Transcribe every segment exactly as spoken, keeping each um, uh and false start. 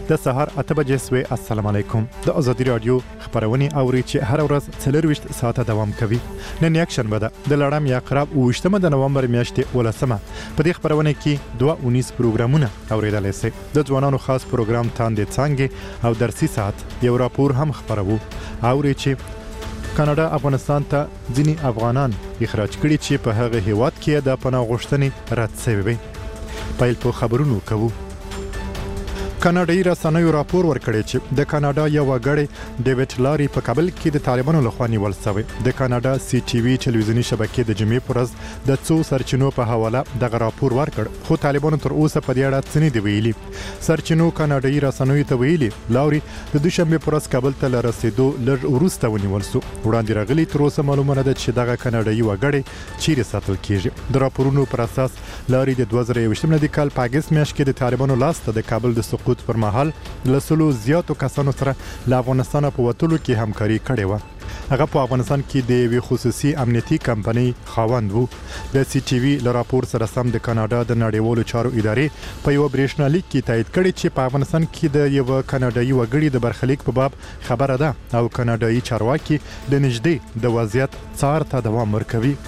د سهار اته بجې سوې. السلام علیکم. د ازادي رادیو خبرونه اوري چې هر ورځ څلور وشت ساعته دوام کوي. نن یک شنبه ده د لړم یا قرب اوشتمه د نومبر میاشتې ولسمه. په دې خبرونه کې دوه اونیس پروګرامونه اوریدل شي. د ځوانانو خاص پروګرام تاندې څنګه او درسي ساعت یو راپور هم خبرو. اوري چې کاناډا افغانستان ته ځینی افغانان اخراج کړي چې په هغه هیواد کې د پناه غوښتنې رد شوی. پایل په خبرونو کوو. کاناډایي رسنیو راپور ورکړی چې د کاناډا یو وګړی ډیوډ لاري په کابل کې د طالبانو لخوا نیول شوی. د کاناډا سی ټي وي ټلویزیونی شبکې د جمعې پر ورځ د څو سرچینو په حواله دغه راپور ورکړ، خو طالبانو تر اوسه په دې اړه څه نه دی ویلي. سرچینو کاناډایي رسنیو ته ویلي لاري د دوشنبه پر ورځ کابل ته رسیدو لږ وروسته ونیول شو. وړاندې راغلي تر اوسه معلومه نه ده چې دغه کاناډایي وګړی چیرې ساتل کیږي. د راپورونو پر اساس لاري د دوه زره یوویشت د کال په اگست میاشت کې د طالبانو لاسته د کابل د سقوط پر مهال لسلو زیاتو کسانو سره له افغانستان په وټولو کې همکاري کړې و. هغه په افغانستان کې د یو خصوصي امنیتي کمپنۍ خاوند وو. د سی ټي وي له راپور سره سم د کاناډا د نړیوالو چارو ادارې په یو برېښنالیک کې تایید کړی چې په افغانستان کې د یو کاناډایي وګړي د برخلیک په باب خبره ده او کاناډایي چارواکي د نږدې د وضعیت څار ته دوام ورکوي.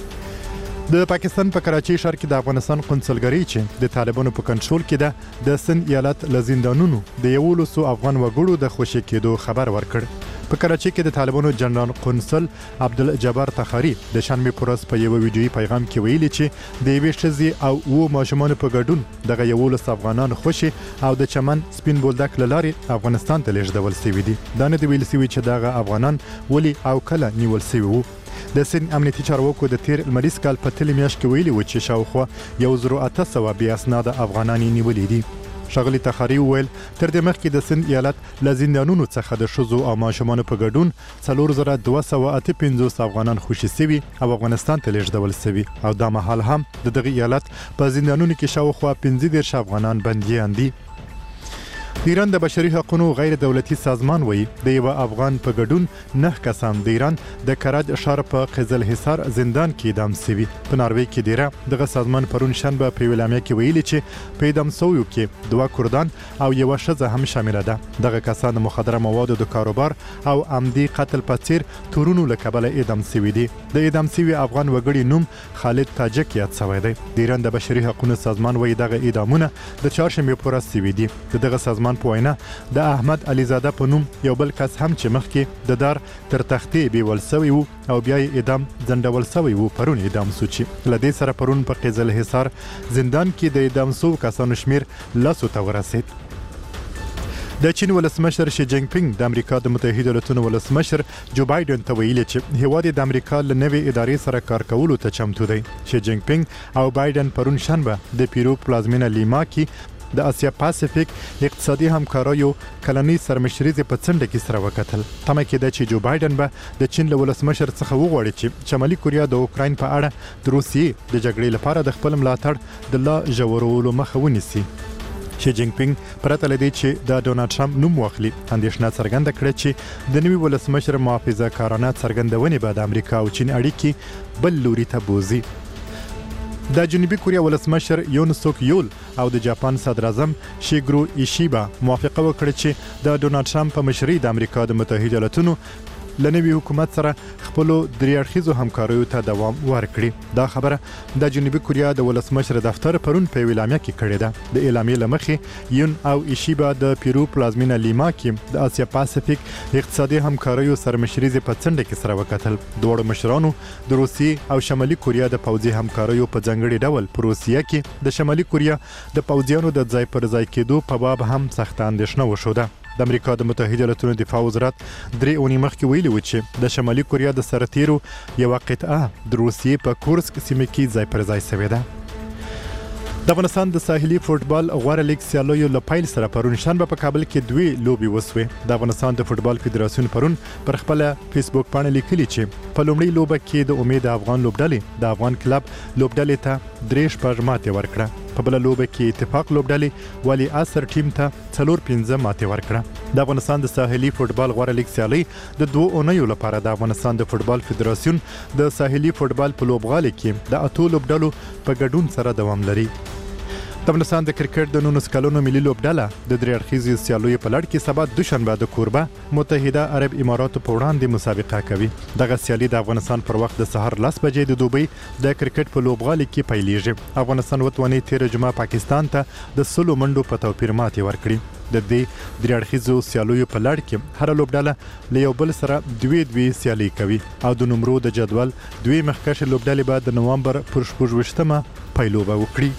د پاکستان په کراچۍ ښار کې د افغانستان قونسلګرۍ چې د طالبانو په کنټرول کې ده د سند ایالت له زندانونو د یولسو افغان وګړو د خوشي کېدو خبر ورکړ. په کراچۍ کې د طالبانو جنرال قونسل عبدالجبار تخاری د شنبه پر ورځ په یو ویډیويي پیغام کې ویلي چې د یوې ښځې او وو ماشومان په ګډون دغه یولس افغانان خوشي او د چمن سپین بولدک لارې افغانستان ته لیږدول شوي دي. دا نه دی ویل شوی چې دغه افغانان ولي او کله نیول شوي وو. د سن امنیتي چارواکو د تیر لمریز کال په تل میاشت کې ویلي و چې شاوخوا یو زرو اته سوه بې اسناده افغانان نیولي دي. ښاغلي تخاري وویل تر دې مخکې د سند ایالت له زندانونو څخه د ښځو او ماشومانو په ګډون څلور زره دوه سوه اته پنځوس افغانان خوشي شوي او افغانستان ته لیږدول شوي او دا مهال هم د دغه ایالت په زندانونو کې شاوخوا پنځه دېرش افغانان بندیان دي. ایران د بشري حقوقو غیر دولتي سازمان وایي د یو افغان په ګډون نه کسان د ایران د کرج ښار په قزل حصار زندان کې اعدام شوي. په ناروې کې ډیره دغه سازمان پرون شنبه په ویلامیا کې ویلي چې په اعدام شویو کې دوه کردان او یو ښځه هم شامل ده. دغه کسان د مخدره موادو د کاروبار او عمدي قتل په څیر تورونو له کبله اعدام شوي دي. د اعدام شوي افغان وګړي نوم خالد تاجک یاد شوی دی. د ایران د بشري حقوقو سازمان وایي دغه اعدامونه د چهارشنبه پر ورځ شوي دي. دغه سازمان په وینا د احمد علیزاده په نوم یو بل کس هم چې مخکې د دار تر تختې بیول شوی وو او بیا یې اعدام ځنډول شوی وو پرون اعدام شو چې له دې سره پرون په قزل حصار زندان کې د اعدام شوو کسانو شمیر لسو ته ورسید. د چین ولسمشر شي جینګ پینګ د امریکا د متحده ایالاتونو ولسمشر جو بایدن ته ویلي چې هیواد د امریکا له نوې ادارې سره کار کولو ته چمتو دی. شي جینګ پینګ او بایدن پرون شنبه د پیرو پلازمینه لیما کې د اسیا پاسفیک اقتصادي همکاریو کلنۍ سرمشریزې په څنډه کې سره وکتل. تمه کېده چې جو بایدن به د چین له ولسمشر څخه وغواړي چې شمالي کوریا د اوکراین په اړه د روسیې د جګړې لپاره د خپل ملاتړ د لا ژورولو مخه ونیسي. شي جینګ پینګ پرته له دې چې د ډونالډ ټرمپ نوم واخلي اندېښنه څرګنده کړه چې د نوي ولسمشر محافظه کارانه څرګندونې به د امریکا او چین اړیکې بل لوري ته بوزي. د جنوبي کوریا ولسمشر یون سوک یول او د جاپان صدر اعظم شیګرو ایشیبا موافقه وکړه چې د ډونالډ ټرمپ په مشرۍ د امریکا د متحده ایالاتونو له نوي حکومت سره خپلو درې اړخیزو همکاریو ته دوام ورکړي. دا خبره د جنوبي کوریا د ولسمشر دفتر پرون په ویلامیا کې کړې ده. د اعلامیې له مخې یون او ایشیبا د پیرو پلازمینه لیما کې د اسیا پاسفیک اقتصادي همکاریو سرمشریزې په څنډه کې سره وکتل. دواړو مشرانو د روسیې او شمالي کوریا د پوځي همکاریو په ځانګړي ډول په روسیه کې د شمالي کوریا د پوځیانو د ځای پر ځای کېدو په باب هم سخت اندېښنه وښوده. د امریکا د متحده ایالاتونو دفاع وزارت درې اونۍ مخکې ویلي و چې د شمالي کوریا د سرتیرو یوه قطعه د روسیې په کورسک سیمه کې ځای پر ځای شوې ده. د افغانستان د ساحلي فوټبال غوره لیګ سیالیو له پیل سره پرون شنبه په کابل کې دوی لوبي وسوې. د افغانستان د فوټبال فدراسیون پرون پر خپل فیسبوک باندې لیکلي چې په لومړۍ لوبه کې د امید افغان لوبډلې د افغان کلب لوبډلې ته درې شپږ ماتې ورکړه. په بل لوبه کې اتفاق لوبډلې والی اثر ټیم ته څلور پنځه ماتې ورکړه. د افغانستان د ساحلي فوټبال غوره لیګ سیالي د دوه اونیو لپاره د افغانستان د فوټبال فدراسیون د ساحلي فوټبال په لوبغالي کې د اتو لوبډلو په ګډون سره دوام لري. د افغانستان د کرکټ د نولس کلونو ملي لوبډله د درې اړخیزې سیالیو په لړ کې سبا دوشنبه د کوربه متحده عرب اماراتو په وړاندې مسابقه کوي. دغه سیالي د افغانستان پر وخت د سهار لس بجې د دوبۍ د کرکټ په لوبغالي کې پیلېږي. افغانستان وتواني تیر جمعه پاکستان ته د سلو منډو په توپیر ماتې ورکړي. د دې درې اړخیزو سیالیو په لړ کې هر لوبډله له یو بل سره دوی دوی سیالي کوي او د نمرو د جدول دوی مخکښ لوبډلې به د نوامبر پر شپږ ویشتمه پیلوبه وکړي.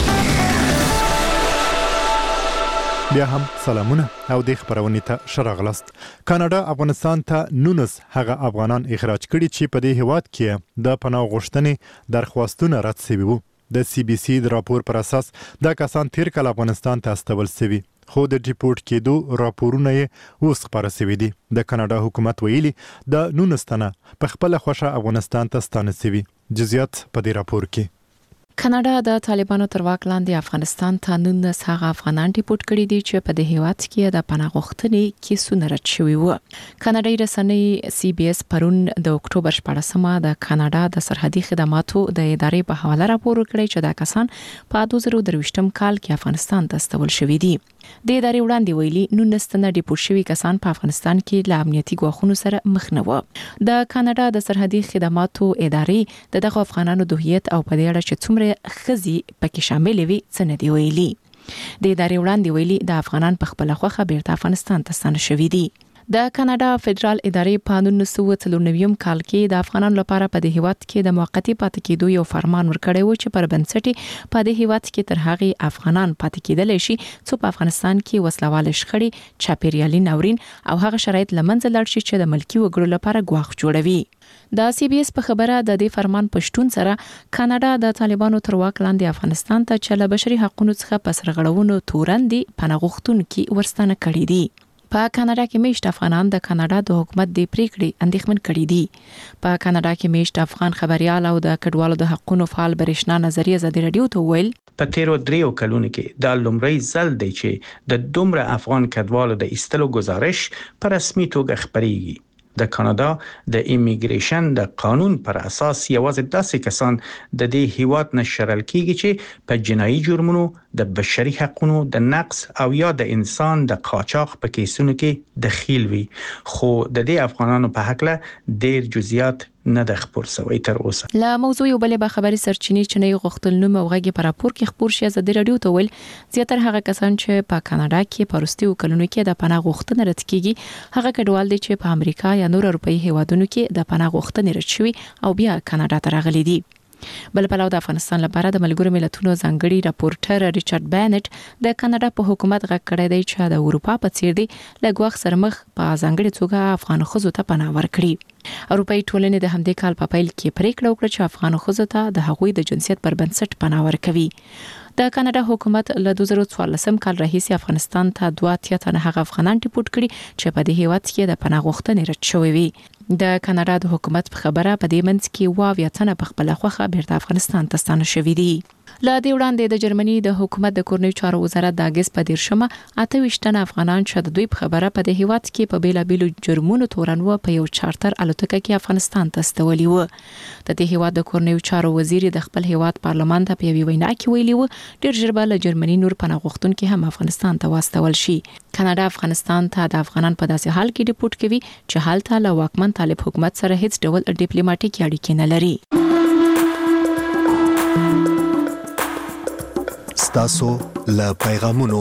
بیا هم سلامونه او د خبرونې ته شراغلست. کاناډا افغانستان ته نونس هغه افغانان اخراج کړي چې په دې هیواد کې د پناه غوښتنې درخواستونه رد شوي وو. د سی بي سي د راپور پر اساس دا کسان تیر کال افغانستان ته استول شوي، خو د ډیپورت کېدو راپورونه یې اوس خپاره شوي دي. د کاناډا حکومت ویلي د نونس تنه په خپله خوښه افغانستان ته ستانه شوي. جزئیات په دې راپور کې. کاناډا د طالبانو تر واک لاندې افغانستان ته نولس هغه افغانان ډیپورت کړي دي چې په دې هیواد کې د پناه غوښتنې کیسونه رد شوي وو. کاناډایي رسنۍ سی بي اس پرون د اکتوبر شپږمه د کاناډا د سرحدي خدماتو د ادارې په حواله راپور ورکړی چې دا کسان په دوه زره درویشتم کال کې افغانستان ته استول شوي دي. د ادارې وړاندې ویلي نولس تنه ډیپورت شوي کسان په افغانستان کې له امنیتي ګواښونو سره مخ نه وو. د کاناډا د سرحدي خدماتو ادارې د دغه افغانانو د هویت او په دې اړه چې څومره خزي پکې شامل وي څه نه دی ویلي. د ادارې وړاندې ویلي د افغانان په خپل خوخه بیرته افغانستان ته ستانه شوي دي. د کاناډا فدرال ادارې په نولس سوه څلور نوي کال کې د افغانانو لپاره په دې هیواد کې د موقتی پاتې کېدو یو فرمان ورکړی و چې پر بنسټ په دې هیواد کې تر هغه افغانان پاتې کېدل شي چې په افغانستان کې وسلواله شخړې، چاپیریالي ناورین او هغه شرایط لمنځه لاړ شي چې د ملکی وګړو لپاره ګواښ جوړوي. د سی بي اس په خبره د دې فرمان پښتون سره کاناډا د طالبانو تر واک لاندې افغانستان ته چې له بشري حقوقو څخه په سرغړونو تورندې پناه غوښتونکي ورستانه کړي دي. په کاناډا کې میشت افغانان د کاناډا د حکومت د پریکړې اندېښمن کړي دي. په کاناډا کې میشت افغان خبريال او د کډوالو د حقوقو فعال برېښنا نظریه ازادي رادیو ته ویل په تیرو دریو کلونو کې د لومړی ځل دی چې د دومره افغان کډوالو د ایستلو گزارش په رسمي توګه خبريږي. د کاناډا د ایمیګریشن د قانون پر اساس یوازې داسې کسان د دې هیواد نه شړل کیږي چې په جنایي جرمونو، د بشري حقوقو د نقض او یا د انسان د قاچاق په کیسونو کې دخیل وي. خو د دې افغانانو په حق له ډیر جزئیات نه د خبر سوي تر اوسه. له موضوع یو بلې به خبري سرچینې چې نه غوښتل نوم او غږی پر راپور کې خبر شي ازادي رادیو ته ویل زیاتره هغه کسان چې په کاناډا کې پرستیو کلونو کې د پناه غوښتنې رد کیږي هغه کډوال دي چې په امریکا یا نور اروپאי هیوادونو کې د پناه غوښتنې رد شوي او بیا کاناډا ته راغلي دي. بل پلو د افغانستان لپاره د ملګرو ملتونو ځانګړي راپورټر ریچارډ بانټ د کاناډا په حکومت غږ کړی دی چې د اروپا په څیر دی لګوخ سرمخ په ځانګړي توګه افغان خزو ته پناه ورکړي. اروپאי ټولنې د همدې کال په پیل کې پریکړه وکړه چې افغان خزو ته د هغوی د جنسیت پر بنسټ پناه ورکوي. د کاناډا حکومت له دوه زره څوارلسم کال راهیسې افغانستان ته دوه اتیا تنه هغه افغانان ډیپورت کړي چې په دې هیواد کې د پناه غوښتنې رد شوي وي. د کاناډا د حکومت په خبره په دې منځ کې واویا تنه په خپل خوخه بیرته افغانستان ته ستانه شوي دي. له دې وړاندې د جرمني د حکومت د کورنیو چارو وزارت د اگست په دیرشمه اته ویشت تنه افغانان چې د دوی په خبره په دې هیواد کې په بیلابیلو جرمونو تورنوه په یو چارتر الوتکه کې افغانستان ته استولي وو. د دې هیواد د کورنیو چارو وزیر د خپل هیواد پارلمان ته په یوه وینا کې ویلي وو ډیر ژر به له جرمني نور پناه غوښتونکي هم افغانستان ته واستول شي. کاناډا افغانستان ته د افغانان په داسې حال کې ډیپورت کوي چې حالت له واکمن طالب حکومت سره هیڅ ډول ډیپلوماټیک اړیکې نه لري. ستاسو له پیغامونو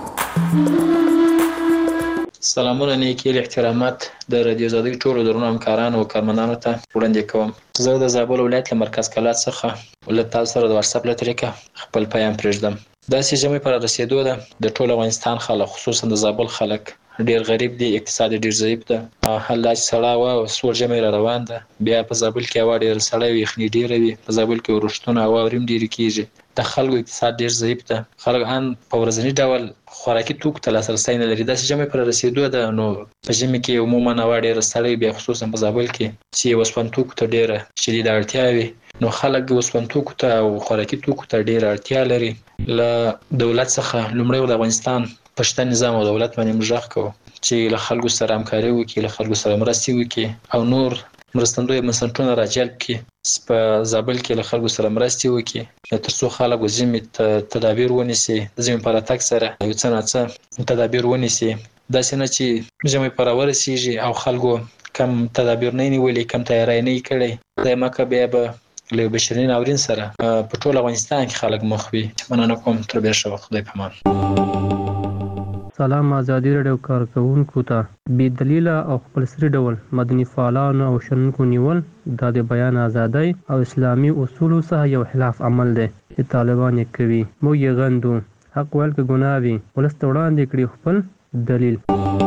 سلامونه نیکی احترامات د رادیو زادګي ټولو درنو همکارانو او کارمندانو ته وړاندې کوم. زه د زابل ولایت له مرکز کلات څخه ولې تاسو سره د واتس اپ له طریقې خپل پیغام پرېږدم. دا چې جمعي پر رسیدو ده د ټول افغانستان خلک خصوصا د زابل خلک ډیر غریب دي، اقتصاد ډیر ضعیف ده. حال چې سړا و سور جمعي را روان ده، بیا په زابل کې هوا ډیر سړی وي، خني ډیر وي، په زابل کې ورښتونه هوا وریم ډیر کیږي. د خلکو اقتصاد ډیر ضعیف ده، خلک ان په ورځني ډول خوراکي توکو ته لاسرسی نه لري. دا چې جمعي پر رسیدو ده نو په ژمي کې عموما هوا ډیر سړی بیا خصوصا په زابل کې چې وسپن توکو ته ډیره شدید اړتیا وي نو خلک وسپن توکو ته او خوراکي توکو ته ډیره اړتیا لري. له دولت څخه لومړی د افغانستان پښتون نظام او دولت باندې مجرخ کوو چې له خلکو سره همکاري وکړي، له خلکو سره مرستې وکړي او نور مرستندوی بنسټونه راجلب کړي په زابل کې له خلکو سره مرستې وکړي ترڅو خلک ځینې تدابیر ونیسي د ژمي په راتګ سره یو څه ناڅه تدابیر ونیسي داسې نه چې ژمی په راورسیږي او خلکو کم تدابیر نه نیولې کم تیاری نه کړی د مکه بیا به له بشري ناورین سره په ټول افغانستان کې خلک مخ وي مننه کوم تر بیا شو خدای په امان سلام ازادي رادیو کارکونکو ته بې دلیله او خپل سری ډول مدني فعالانو او شنونکو نیول دا د بیان ازادۍ او اسلامي اصولو څخه یو خلاف عمل دی چې طالبان یې کوي موږ یې غندو حق ویل که ګناه وي ولس ته وړاندې کړي خپل دلیل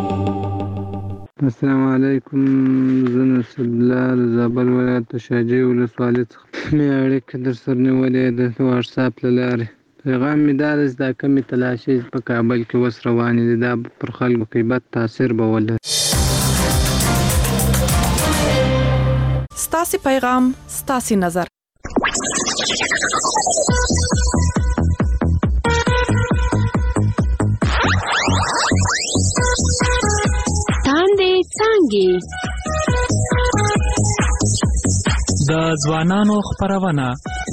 السلام علیکم زه نصر الله د زابل ولایت شاجوی ولسوالۍ څخه مې اړیکه در سره نیولې ده د واټساپ له لارې پیغام مې دا دی چې دا کمې تلاشۍ په کابل کې اوس روانې دي دا پر خلکو کې بد تاثیر به ولري ستاسې پیغام ستاسې نظر تاندې څانګې د ځوانانو خپرونه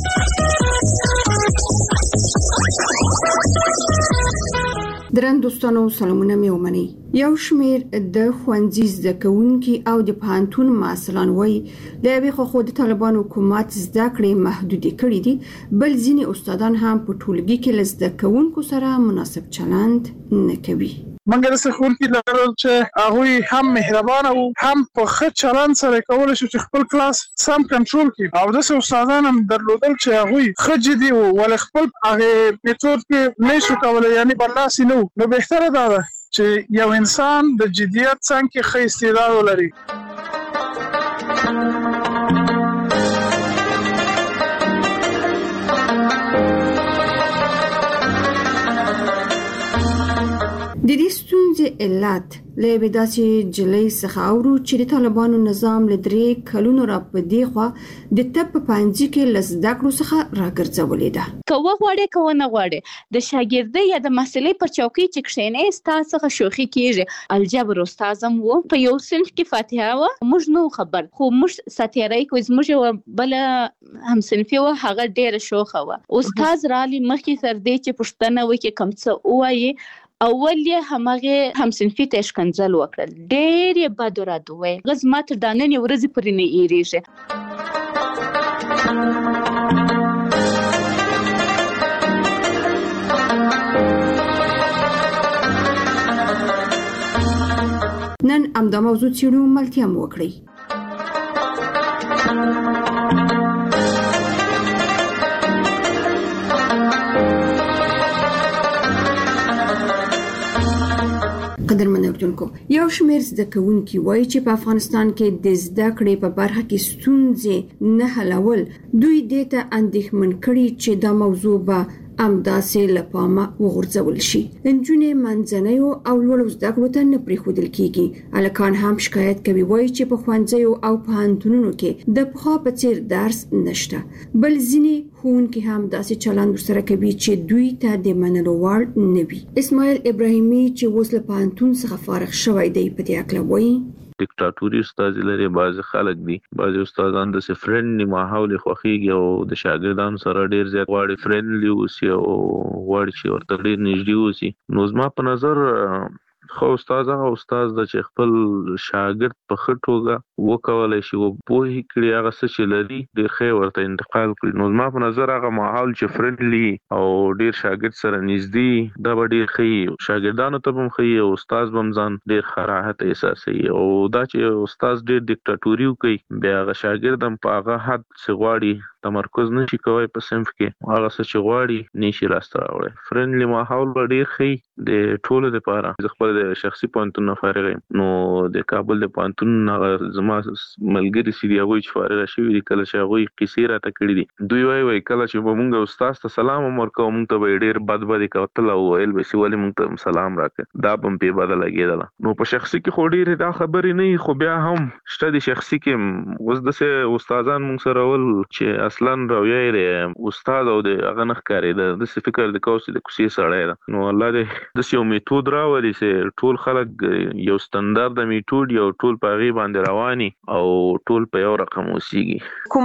درن دوستانو سلامونه مې ومني یو شمیر د ښوونځي زده کوونکي او د پوهنتون مسؤلان وایي د یوې خوا د طالبان حکومت زده کړې محدودې کړې دي بل ځینې استادان هم په ټولګي کې له زده کوونکو سره مناسب چلند نه کوي منګر څخه ورکی لرل چې هغه هم مهربان او هم په ښه چلند سره کول شي چې خپل کلاس سم کنټرول کړي او د استادان هم درلودل چې هغه ښه جدي او ول خپل هغه میتود کې نشو کولای یعنی برلاسي نو نو بهتره ده چې یو انسان د جديت څنګه ښه استعداد ولري د دې ستونزې علت له بداسې جلې څخه اورو چې د طالبانو نظام له درې کلونو را پدې خو د تپ پنځه کې لزده کړو څخه راګرځولې ده کوه غواړي کوه نه غواړي د شاګردۍ یا د مسلې پر چوکۍ چې کښېنې ستاسو څخه شوخي کیږي الجبر استادم وو په یو صنف کې فاتحه و موږ نو خبر خو موږ ساتیرای کوز موږ بل هم صنفي و هغه ډېر شوخه و استاد رالي مخکې تر دې چې پښتنه وکي کم څه وایي اول یې همغه هم صنفي ته شکنځل وکړل ډېر یې بد رد وې غز ما تر داننې ورځې پرې نه ایریږي نن امدا موضوع چیرو ملتیا مو وکړي قدرمن اردوونکو یو شمیر زده کوونکي وایي چې په افغانستان کې د زده کړې په برخه کې ستونزې نه حلول دوی دې ته اندېښمن کړي چې دا موضوع به امداسې لپامه وغورځول شي نجونې منځنیو او لوړو زده کړو ته نه پرېښودل کیږي الکان هم شکایت کوي وایي چې په ښوونځیو او پوهنتونونو کې د پخوا په څیر درس نشته بل ځینې ښوونکي هم داسې چلند ورسره کوي چې دوی ته د منلو وړ نه وي اسماعیل ابراهیمي چې اوس له پوهنتون څخه فارغ شوی دی په دې اړه وایي ډیکټاتوري استاد لري بعض خلک دي بعض استادان د فرندلی ماحول خوخيږي او د شاګردانو سره ډیر زیات غواړي فرندلی اوسي او غواړي چې ورته ډیر نږدې اوسي نو زما په نظر خو استاد هغه استاد د چې خپل شاګرد په خټوګه وکولای شي او په هی کړي هغه څه چې لري د خیر ورته انتقال کړي نو زما په نظر هغه ماحول چې فرندلی او ډیر شاګرد سره نږدې دا به ډیر ښه شاګردانو ته هم ښه او استاد هم ځان ډیر خراحت احساسوي او دا چې استاد ډیر ډیکټاتوري کوي بیا هغه شاګرد هم په هغه حد څه غواړي تمرکز نشي کوي په صنف کې هغه څه چې غواړي نشي راسته راوړي فرندلی ماحول به ډیر ښه د ټولو لپاره خپل د شخصي پوهنتون فارغ نو د کابل د پوهنتون زما ملګری سي دی هغه چې فارغ شوی دی کله چې هغه قصې راته کړې دي دوی وایي وایي کله چې موږ استاد ته سلام ورکوم موږ ته ډیر بد بد کوتل او ال بي سي ولې موږ ته سلام راکړه دا په په بدل لګیدل نو په شخصي کې خو ډیر دا خبرې نه خو بیا هم شته د شخصي کې اوس د استادان موږ سره ول چې اصلا راویې استاد او د هغه نخ کاری د فکر د کوسي د کوسي سره نو الله دې د یو میتود راولي چې ټول خلک یو ستاندرد میتود یو ټول په غي باندې رواني او ټول په یو رقم وسیږي. کوم